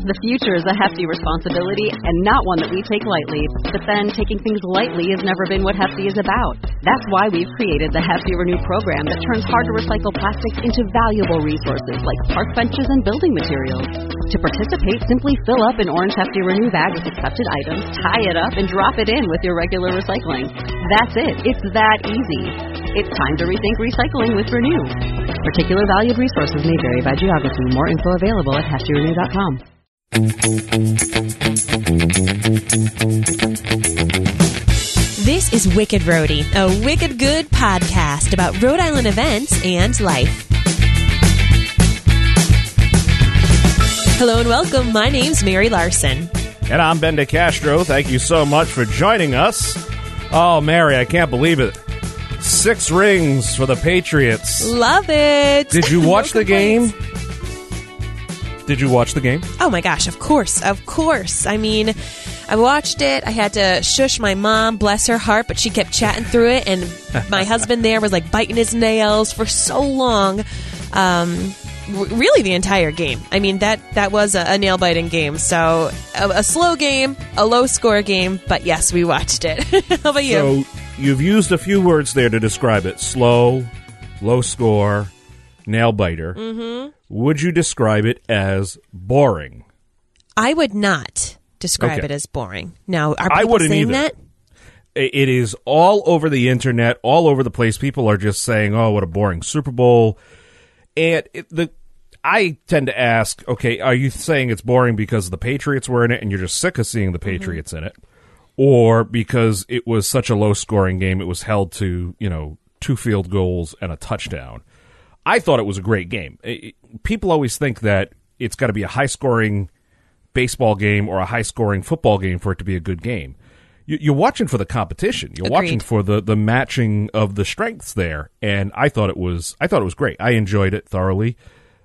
The future is a hefty responsibility and not one that we take lightly. But then, taking things lightly has never been what Hefty is about. That's why we've created the Hefty Renew program that turns hard-to-recycle plastics into valuable resources like park benches and building materials. To participate, simply fill up an orange Hefty Renew bag with accepted items, tie it up, and drop it in with your regular recycling. That's it. It's that easy. It's time to rethink recycling with Renew. Particular valued resources may vary by geography. More info available at heftyrenew.com. This is Wicked Roadie, a wicked good podcast about Rhode Island events and life. Hello and welcome. My name's Mary Larson. And I'm Ben DeCastro. Thank you so much for joining us. Oh, Mary, I can't believe it. 6 rings for the Patriots. Love it. Did you watch the game? Did you watch the game? Oh my gosh, of course. I mean, I watched it. I had to shush my mom, bless her heart, but she kept chatting through it, and my husband there was like biting his nails for so long. Really the entire game. I mean, that was a nail-biting game. So a slow game, a low-score game, but yes, we watched it. How about you? So you've used a few words there to describe it. Slow, low score, nail-biter. Mm-hmm. Would you describe it as boring? I would not describe it as boring. Now, are I people wouldn't saying either. that? It is all over the internet, all over the place. People are just saying, oh, what a boring Super Bowl. And I tend to ask, okay, are you saying it's boring because the Patriots were in it and you're just sick of seeing the Patriots in it? Or because it was such a low-scoring game, it was held to, 2 field goals and a touchdown? I thought it was a great game. People always think that it's got to be a high-scoring baseball game or a high-scoring football game for it to be a good game. You're watching for the competition. You're Agreed. watching for the matching of the strengths there, and I thought it was great. I enjoyed it thoroughly.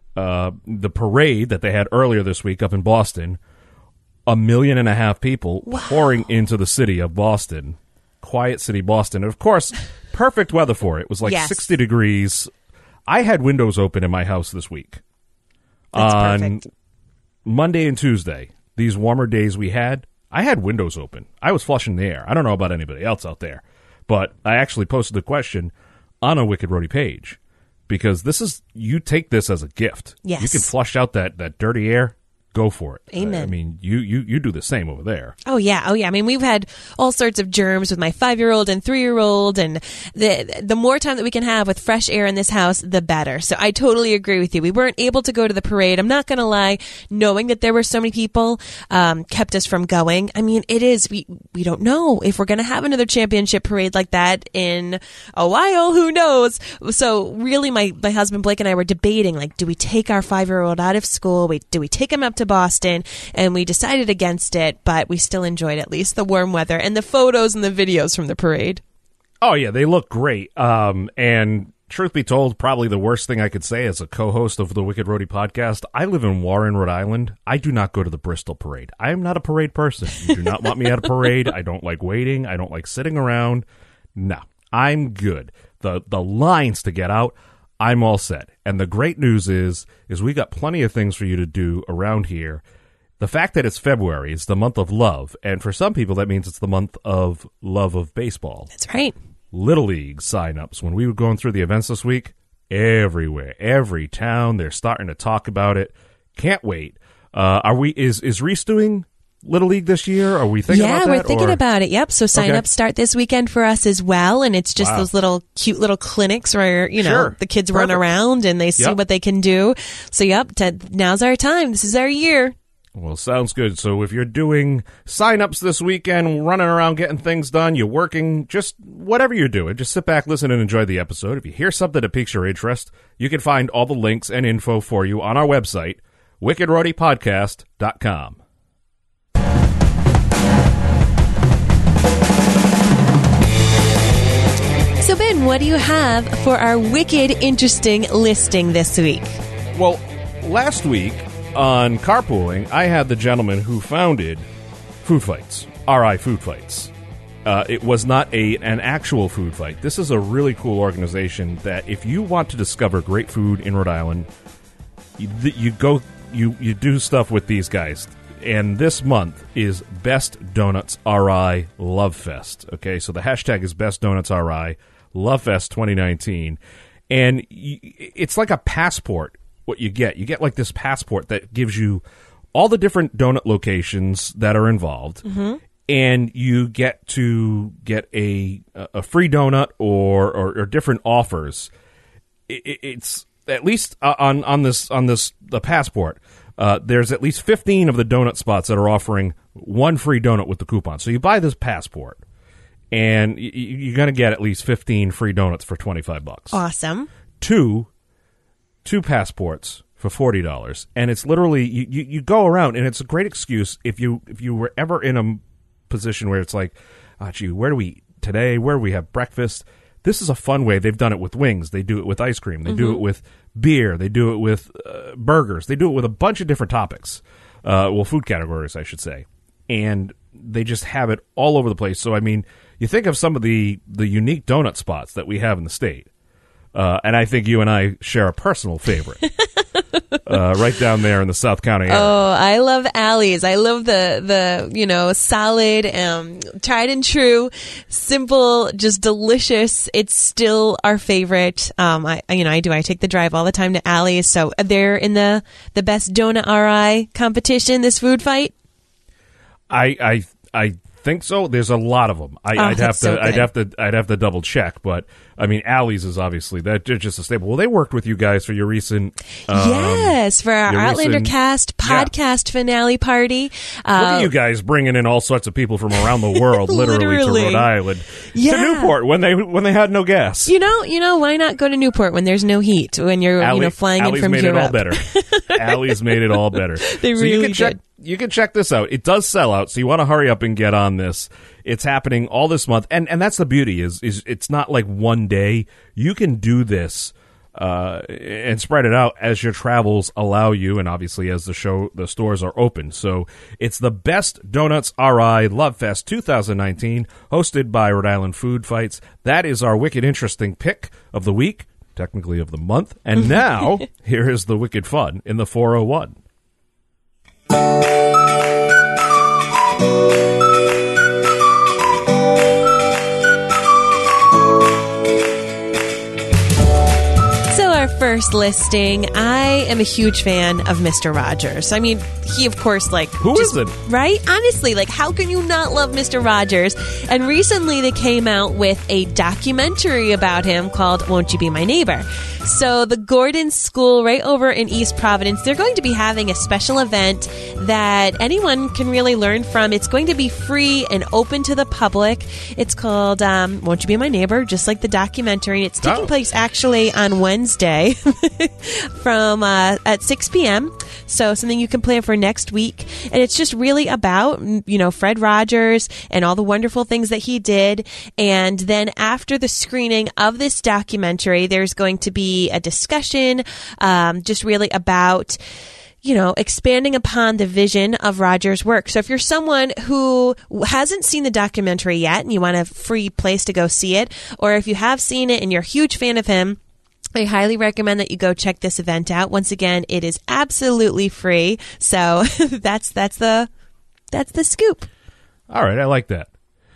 The parade that they had earlier this week up in Boston, 1.5 million people pouring into the city of Boston, quiet city Boston, and of course, perfect weather for it. It was like 60 degrees. I had windows open in my house this week. That's on perfect. Monday and Tuesday, these warmer days we had, I had windows open. I was flushing the air. I don't know about anybody else out there, but I actually posted the question on a Wicked Roadie page because you take this as a gift. Yes. You can flush out that dirty air. Go for it. Amen. I mean, you do the same over there. Oh yeah. I mean, we've had all sorts of germs with my 5-year-old and 3-year-old, and the more time that we can have with fresh air in this house, the better. So I totally agree with you. We weren't able to go to the parade. I'm not going to lie. Knowing that there were so many people kept us from going. I mean, it is. We don't know if we're going to have another championship parade like that in a while. Who knows? So really, my husband Blake and I were debating, like, do we take our 5-year-old out of school? Do we take him up to Boston? And we decided against it, but we still enjoyed at least the warm weather and the photos and the videos from the parade. Oh yeah, they look great. And truth be told, probably the worst thing I could say as a co-host of the Wicked Roadie podcast, I live in Warren, Rhode Island. I do not go to the Bristol parade. I am not a parade person. You do not want me at a parade. I don't like waiting. I don't like sitting around. No, I'm good. The lines to get out, I'm all set. And the great news is we got plenty of things for you to do around here. The fact that it's February, it's the month of love. And for some people, that means it's the month of love of baseball. That's right. Little League signups. When we were going through the events this week, everywhere, every town, they're starting to talk about it. Can't wait. Is Reese doing Little League this year? Are we thinking about that? Yeah, we're thinking about it. Yep. So sign-ups start this weekend for us as well. And it's just those little cute little clinics where, the kids run around and they see what they can do. So, now's our time. This is our year. Well, sounds good. So if you're doing sign-ups this weekend, running around getting things done, you're working, just whatever you're doing, just sit back, listen, and enjoy the episode. If you hear something that piques your interest, you can find all the links and info for you on our website, wickedroadiepodcast.com. So, Ben, what do you have for our wicked interesting listing this week? Well, last week on Carpooling, I had the gentleman who founded Food Fights, RI Food Fights. It was not an actual food fight. This is a really cool organization that if you want to discover great food in Rhode Island, you go you do stuff with these guys. And this month is Best Donuts RI Love Fest. Okay, so the hashtag is Best Donuts RI Love Fest 2019. And it's like a passport, what you get. You get like this passport that gives you all the different donut locations that are involved. Mm-hmm. And you get to get a free donut or different offers. It's at least on the passport. There's at least 15 of the donut spots that are offering one free donut with the coupon. So you buy this passport, and you're going to get at least 15 free donuts for $25. Awesome. Two passports for $40, and it's literally you go around, and it's a great excuse if you were ever in a position where it's like, oh, gee, where do we eat today? Where do we have breakfast? This is a fun way. They've done it with wings. They do it with ice cream. They do it with beer. They do it with burgers. They do it with a bunch of different topics. Food categories, I should say. And they just have it all over the place. So, I mean, you think of some of the unique donut spots that we have in the state. And I think you and I share a personal favorite. Right down there in the South County area. Oh, I love Allie's. I love the solid, tried and true, simple, just delicious. It's still our favorite. I take the drive all the time to Allie's. So they're in the Best Donut RI competition, this food fight. I think so. There's a lot of them. I'd have to double check, but I mean, Allie's is obviously they're just a staple. Well, they worked with you guys for your recent for our Outlander Cast podcast finale party. Look at you guys bringing in all sorts of people from around the world, literally to Rhode Island, to Newport when they had no gas. You know, why not go to Newport when there's no heat? When you're flying Allie's in from made Europe. it all better. Allie's made it all better. They really did. You can check this out. It does sell out, so you want to hurry up and get on this. It's happening all this month, and that's the beauty is it's not like one day. You can do this and spread it out as your travels allow you, and obviously as the stores are open. So it's the Best Donuts RI Love Fest 2019, hosted by Rhode Island Food Fights. That is our wicked interesting pick of the week, technically of the month. And now here is the wicked fun in the 401. First listing, I am a huge fan of Mr. Rogers. I mean, he, of course, who isn't? Right? Honestly, how can you not love Mr. Rogers? And recently they came out with a documentary about him called Won't You Be My Neighbor? So the Gordon School right over in East Providence, they're going to be having a special event that anyone can really learn from. It's going to be free and open to the public. It's called Won't You Be My Neighbor? Just like the documentary. It's taking place actually on Wednesday from at 6 p.m. So something you can plan for next week. And it's just really about, Fred Rogers and all the wonderful things that he did. And then after the screening of this documentary, there's going to be a discussion just really about expanding upon the vision of Rogers' work. So if you're someone who hasn't seen the documentary yet and you want a free place to go see it, or if you have seen it and you're a huge fan of him, I highly recommend that you go check this event out. Once again, it is absolutely free. So that's the scoop. All right, I like that.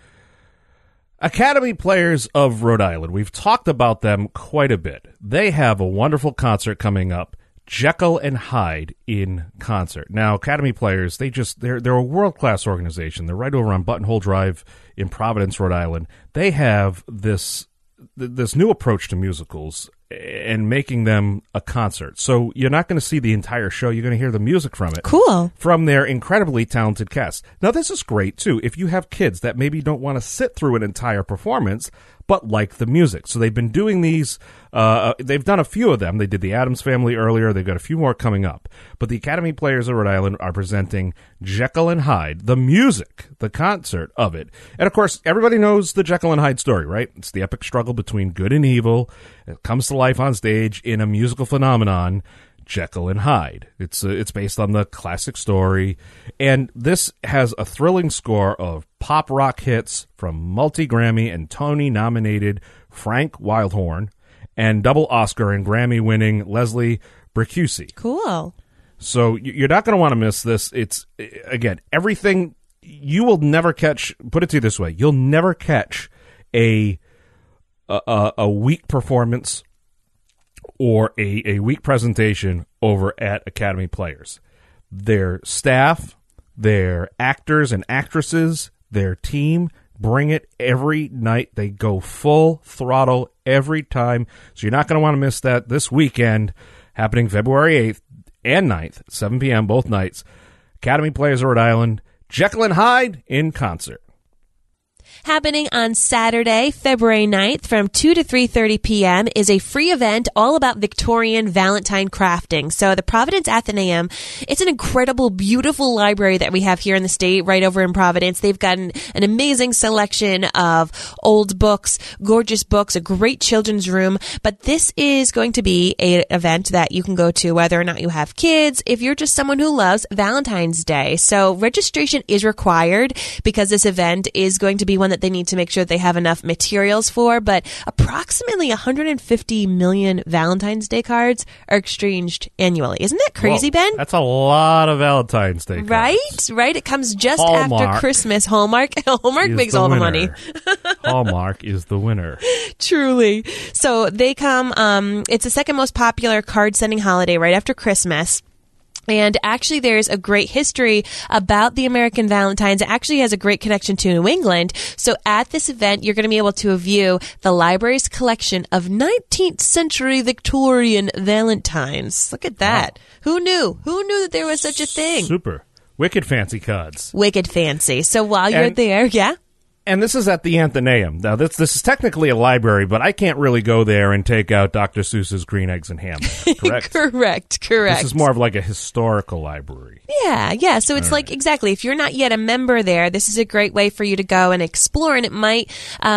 Academy Players of Rhode Island. We've talked about them quite a bit. They have a wonderful concert coming up, Jekyll and Hyde in concert. Now, Academy Players, they're a world-class organization. They're right over on Buttonhole Drive in Providence, Rhode Island. They have this new approach to musicals and making them a concert. So you're not going to see the entire show. You're going to hear the music from it. Cool. From their incredibly talented cast. Now, this is great, too, if you have kids that maybe don't want to sit through an entire performance, but like the music. So they've been doing these, they've done a few of them. They did the Addams Family earlier. They've got a few more coming up. But the Academy Players of Rhode Island are presenting Jekyll and Hyde, the music, the concert of it. And, of course, everybody knows the Jekyll and Hyde story, right? It's the epic struggle between good and evil. It comes to life on stage in a musical phenomenon, Jekyll and Hyde. It's based on the classic story, and this has a thrilling score of pop rock hits from multi-Grammy and Tony-nominated Frank Wildhorn and double Oscar and Grammy-winning Leslie Bricusse. Cool. So you're not going to want to miss this. It's, again, everything. You will never catch, put it to you this way, you'll never catch a weak performance or a weak presentation over at Academy Players. Their staff, their actors and actresses, their team bring it every night. They go full throttle every time. So you're not going to want to miss that this weekend, happening February 8th and 9th, 7 p.m. both nights. Academy Players of Rhode Island, Jekyll and Hyde in concert. Happening on Saturday, February 9th from 2 to 3:30 p.m. is a free event all about Victorian Valentine crafting. So the Providence Athenaeum, it's an incredible, beautiful library that we have here in the state, right over in Providence. They've got an amazing selection of old books, gorgeous books, a great children's room. But this is going to be an event that you can go to whether or not you have kids, if you're just someone who loves Valentine's Day. So registration is required because this event is going to be one that they need to make sure they have enough materials for, but approximately 150 million Valentine's Day cards are exchanged annually. Isn't that crazy, Whoa, Ben? that's a lot of Valentine's Day cards. Right? It comes just Hallmark after Christmas. Hallmark makes all the money. Hallmark is the winner. Truly. So they come, it's the second most popular card sending holiday right after Christmas. And actually, there's a great history about the American Valentines. It actually has a great connection to New England. So at this event, you're going to be able to view the library's collection of 19th century Victorian Valentines. Look at that. Wow. Who knew? Who knew that there was such a thing? Super. Wicked fancy cards. Wicked fancy. So while you're there, yeah? And this is at the Athenaeum. Now, this is technically a library, but I can't really go there and take out Dr. Seuss's Green Eggs and Ham. Correct? Correct. This is more of like a historical library. Yeah. So it's like, exactly, if you're not yet a member there, this is a great way for you to go and explore, and it might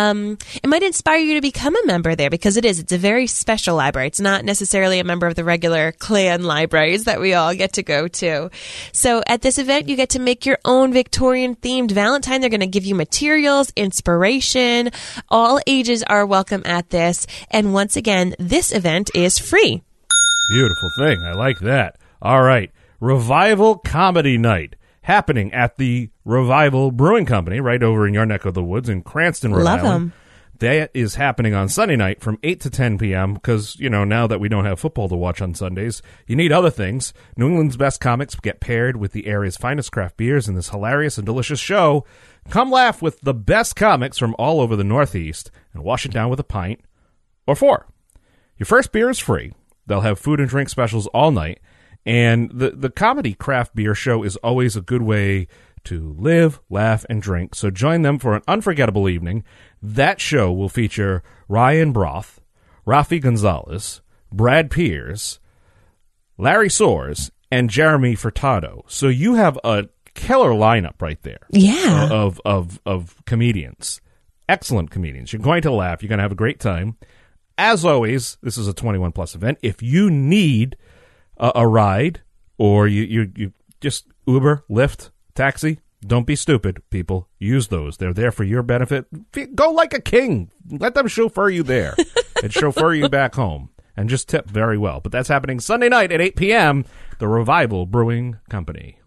inspire you to become a member there, because it's a very special library. It's not necessarily a member of the regular clan libraries that we all get to go to. So at this event, you get to make your own Victorian-themed Valentine. They're going to give you materials, inspiration. All ages are welcome at this. And once again, this event is free. Beautiful thing. I like that. All right. Revival Comedy Night, happening at the Revival Brewing Company right over in your neck of the woods in Cranston, Rhode Island. Love them. That is happening on Sunday night from 8 to 10 p.m. because, now that we don't have football to watch on Sundays, you need other things. New England's best comics get paired with the area's finest craft beers in this hilarious and delicious show. Come laugh with the best comics from all over the Northeast and wash it down with a pint or 4. Your first beer is free. They'll have food and drink specials all night. And the comedy craft beer show is always a good way to live, laugh, and drink. So join them for an unforgettable evening. That show will feature Ryan Broth, Rafi Gonzalez, Brad Pierce, Larry Soares, and Jeremy Furtado. So you have a killer lineup right there. Yeah. Of comedians. Excellent comedians. You're going to laugh. You're going to have a great time. As always, this is a 21-plus event. If you need a ride, or you just Uber, Lyft, taxi, don't be stupid, people. Use those. They're there for your benefit. Go like a king. Let them chauffeur you there and chauffeur you back home. And just tip very well. But that's happening Sunday night at 8 p.m., the Revival Brewing Company.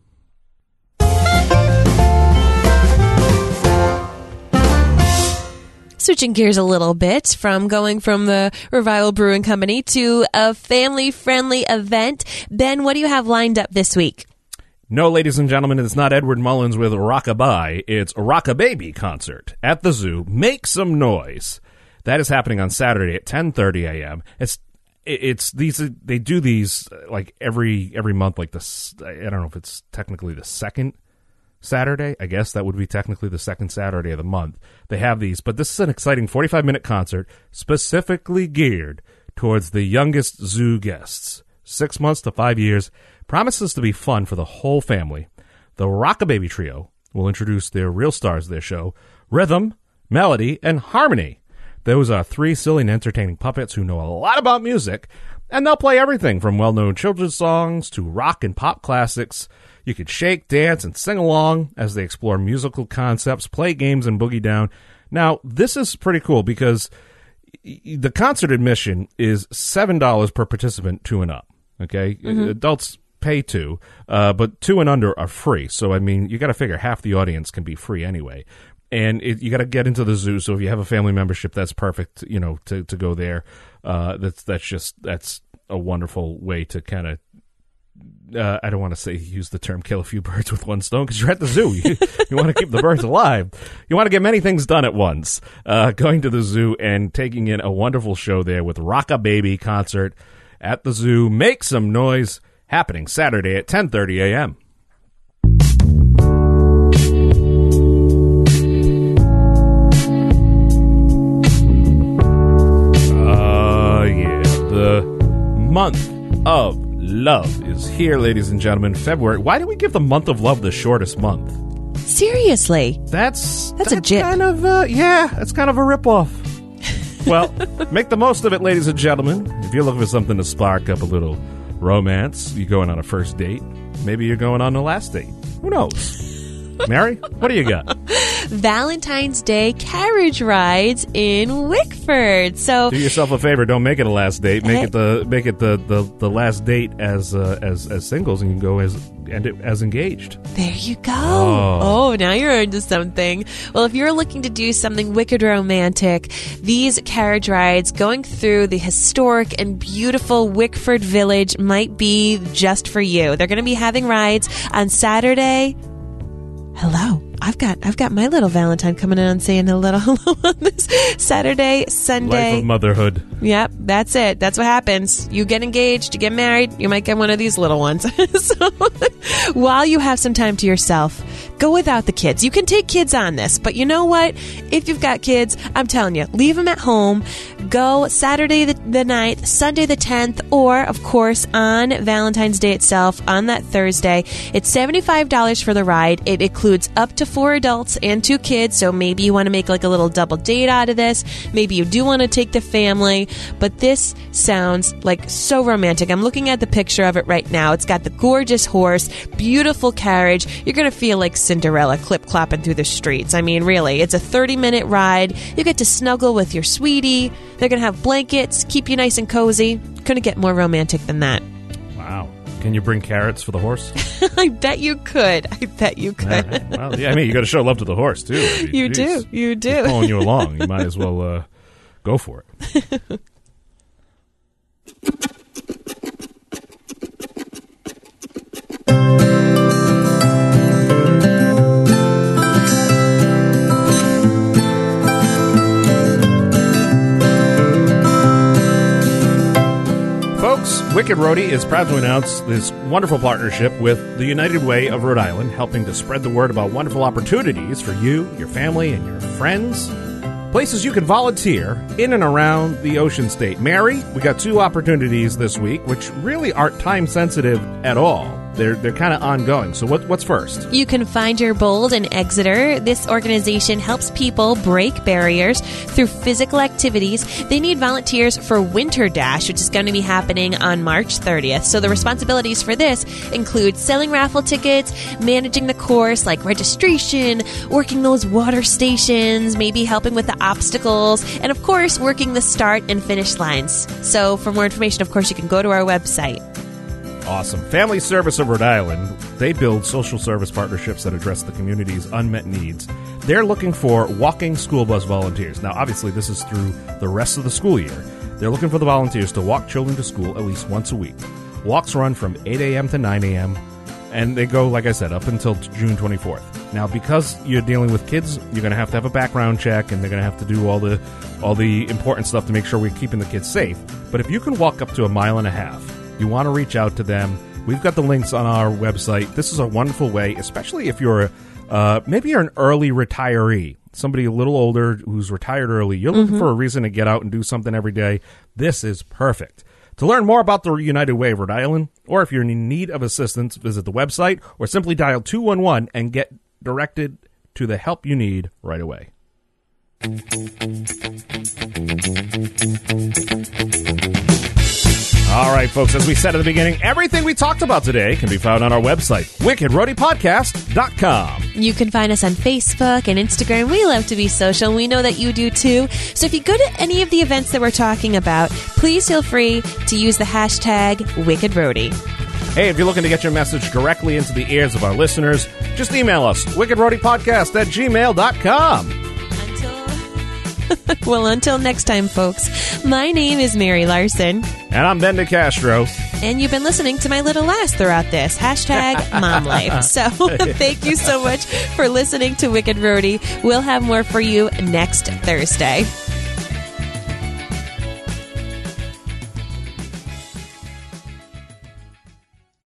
Switching gears a little bit from going from the Revival Brewing Company to a family-friendly event. Ben, what do you have lined up this week? No, ladies and gentlemen, it's not Edward Mullins with Rockabye. It's a Rockababy concert at the zoo. Make some noise. That is happening on Saturday at 10:30 a.m. It's these, they do these like every month, like this. I don't know if it's technically the second Saturday. I guess that would be technically the second Saturday of the month. They have these, but this is an exciting 45-minute concert specifically geared towards the youngest zoo guests, 6 months to 5 years. Promises to be fun for the whole family. The Rockababy Trio will introduce their real stars of their show, Rhythm, Melody, and Harmony. Those are 3 silly and entertaining puppets who know a lot about music, and they'll play everything from well-known children's songs to rock and pop classics. You can shake, dance, and sing along as they explore musical concepts, play games, and boogie down. Now, this is pretty cool because the concert admission is $7 per participant, 2 and up. Okay? Mm-hmm. Adults pay to, but 2 and under are free. So, I mean, you got to figure half the audience can be free anyway. And you got to get into the zoo. So if you have a family membership, that's perfect, to go there. That's a wonderful way to kind of, I don't want to say use the term kill a few birds with one stone, because you're at the zoo. You want to keep the birds alive. You want to get many things done at once. Going to the zoo and taking in a wonderful show there with Rock-A-Baby concert at the zoo. Make some noise, happening Saturday at 10:30 a.m. The month of love is here, ladies and gentlemen. February. Why do we give the month of love the shortest month? Seriously. That's a jip. Kind of, it's kind of a ripoff. Well, make the most of it, ladies and gentlemen. If you're looking for something to spark up a little romance, you're going on a first date. Maybe you're going on the last date. Who knows? Mary, what do you got? Valentine's Day carriage rides in Wickford. So do yourself a favor. Don't make it a last date. Make it the last date as singles, and you can go end it as engaged. There you go. Oh, now you're into something. Well, if you're looking to do something wicked romantic, these carriage rides going through the historic and beautiful Wickford Village might be just for you. They're going to be having rides on Saturday. Hello. I've got my little Valentine coming in and saying a little hello on this Saturday, Sunday. Life of motherhood. Yep, that's it. That's what happens. You get engaged, you get married, you might get one of these little ones. So while you have some time to yourself, go without the kids. You can take kids on this, but you know what? If you've got kids, I'm telling you, leave them at home. Go Saturday the 9th, Sunday the 10th, or, of course, on Valentine's Day itself, on that Thursday. It's $75 for the ride. It includes up to 4 adults and 2 kids, so maybe you want to make like a little double date out of this. Maybe you do want to take the family, but this sounds like so romantic. I'm looking at the picture of it right now. It's got the gorgeous horse, beautiful carriage. You're going to feel like Cinderella clip-clopping through the streets. I mean, really, it's a 30-minute ride. You get to snuggle with your sweetie. They're going to have blankets, keep you nice and cozy. Couldn't get more romantic than that. Wow. Can you bring carrots for the horse? I bet you could. Right. Well, yeah, I mean, you got to show love to the horse, too. I mean, You do. He's pulling you along. You might as well go for it. Folks, Wicked Roadie is proud to announce this wonderful partnership with the United Way of Rhode Island, helping to spread the word about wonderful opportunities for you, your family, and your friends. Places you can volunteer in and around the Ocean State. Mary, we got 2 opportunities this week, which really aren't time-sensitive at all. They're kind of ongoing. So what's first? You can find your bold in Exeter. This organization helps people break barriers through physical activities. They need volunteers for Winter Dash, which is going to be happening on March 30th. So the responsibilities for this include selling raffle tickets, managing the course like registration, working those water stations, maybe helping with the obstacles, and of course, working the start and finish lines. So for more information, of course, you can go to our website. Awesome. Family Service of Rhode Island, they build social service partnerships that address the community's unmet needs. They're looking for walking school bus volunteers. Now, obviously, this is through the rest of the school year. They're looking for the volunteers to walk children to school at least once a week. Walks run from 8 a.m. to 9 a.m., and they go, like I said, up until June 24th. Now, because you're dealing with kids, you're going to have a background check, and they're going to have to do all the important stuff to make sure we're keeping the kids safe. But if you can walk up to 1.5 miles, you want to reach out to them. We've got the links on our website. This is a wonderful way, especially if you're maybe you're an early retiree, somebody a little older who's retired early. You're looking for a reason to get out and do something every day. This is perfect. To learn more about the United Way of Rhode Island, or if you're in need of assistance, visit the website or simply dial 211 and get directed to the help you need right away. All right, folks, as we said at the beginning, everything we talked about today can be found on our website, wickedroadiepodcast.com. You can find us on Facebook and Instagram. We love to be social. We know that you do too. So if you go to any of the events that we're talking about, please feel free to use the hashtag WickedRoadie. Hey, if you're looking to get your message directly into the ears of our listeners, just email us, wickedroadiepodcast@gmail.com. Until next time, folks, my name is Mary Larson. And I'm Ben DeCastro. And you've been listening to my little lass throughout this. #MomLife. So thank you so much for listening to Wicked Roadie. We'll have more for you next Thursday.